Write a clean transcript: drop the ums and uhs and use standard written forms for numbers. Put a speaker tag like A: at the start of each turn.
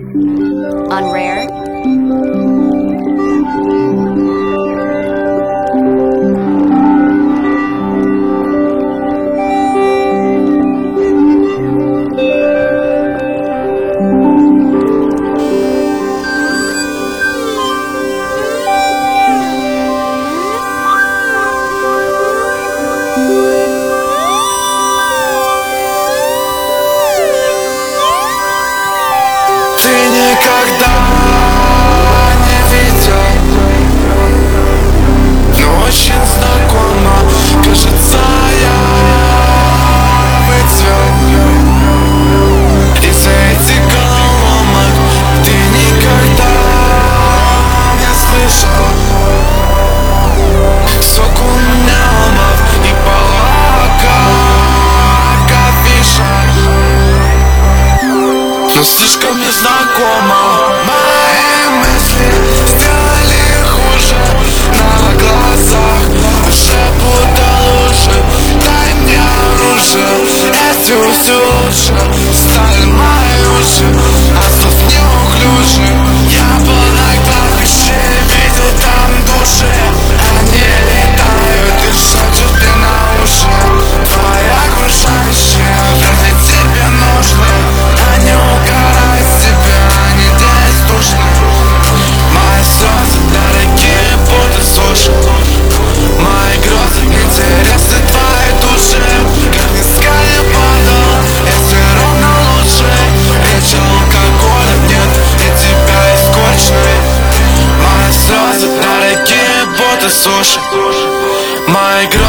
A: On Rare.
B: Ты никогда не видел, но очень знакомо. Кажется, я выцвел из этих головоломок. Ты никогда не слышал сок у меня ломов и полака кофейша. Но слишком незнакомо. Мои мысли сделали хуже на глазах, уже будто лучше. Дай мне оружие, этим все лучше. Стали мои уши, а слов неуклюжи. Я был на кладбище, видел там души. Они летают и шепчут мне на уши. Твои окружающие вроде тебе нужны. Они угорают с тебя, они здесь душны. Мои слезы дорогие, будто суши. Мои грозы интересны твоей душе. Как низко я падал, я все равно лучше. Речи алкоголя нет, и тебя есть горечной. Мои слезы дорогие, будто суши. Мои грозы